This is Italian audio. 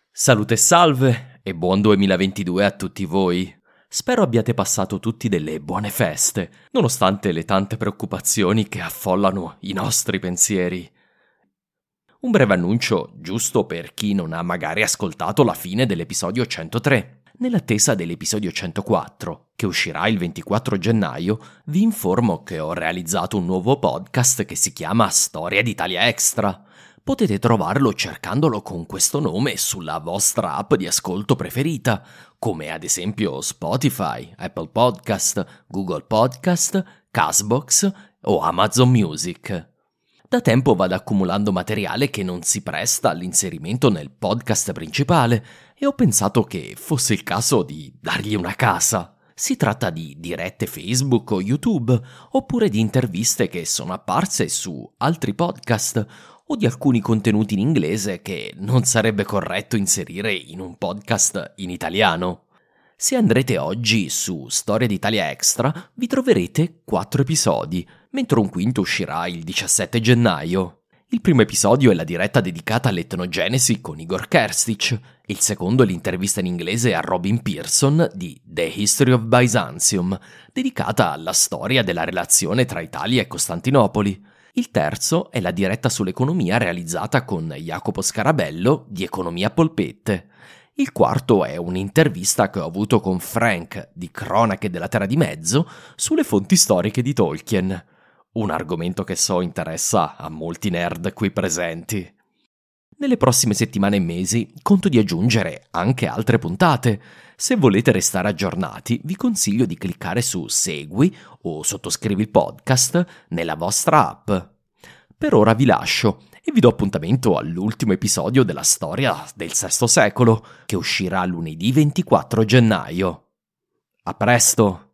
Salute e salve e buon 2022 a tutti voi. Spero abbiate passato tutti delle buone feste, nonostante le tante preoccupazioni che affollano i nostri pensieri. Un breve annuncio giusto per chi non ha magari ascoltato la fine dell'episodio 103. Nell'attesa dell'episodio 104, che uscirà il 24 gennaio, vi informo che ho realizzato un nuovo podcast che si chiama Storia d'Italia Extra. Potete trovarlo cercandolo con questo nome sulla vostra app di ascolto preferita, come ad esempio Spotify, Apple Podcast, Google Podcast, Castbox o Amazon Music. Da tempo vado accumulando materiale che non si presta all'inserimento nel podcast principale e ho pensato che fosse il caso di dargli una casa. Si tratta di dirette Facebook o YouTube, oppure di interviste che sono apparse su altri podcast o di alcuni contenuti in inglese che non sarebbe corretto inserire in un podcast in italiano. Se andrete oggi su Storia d'Italia Extra, vi troverete 4 episodi, mentre un quinto uscirà il 17 gennaio. Il primo episodio è la diretta dedicata all'etnogenesi con Igor Kerstic, il secondo è l'intervista in inglese a Robin Pearson di The History of Byzantium, dedicata alla storia della relazione tra Italia e Costantinopoli. Il terzo è la diretta sull'economia realizzata con Jacopo Scarabello di Economia Polpette. Il quarto è un'intervista che ho avuto con Frank di Cronache della Terra di Mezzo sulle fonti storiche di Tolkien, un argomento che so interessa a molti nerd qui presenti. Nelle prossime settimane e mesi conto di aggiungere anche altre puntate. Se volete restare aggiornati, vi consiglio di cliccare su Segui o sottoscrivi il podcast nella vostra app. Per ora vi lascio e vi do appuntamento all'ultimo episodio della storia del VI secolo, che uscirà lunedì 24 gennaio. A presto!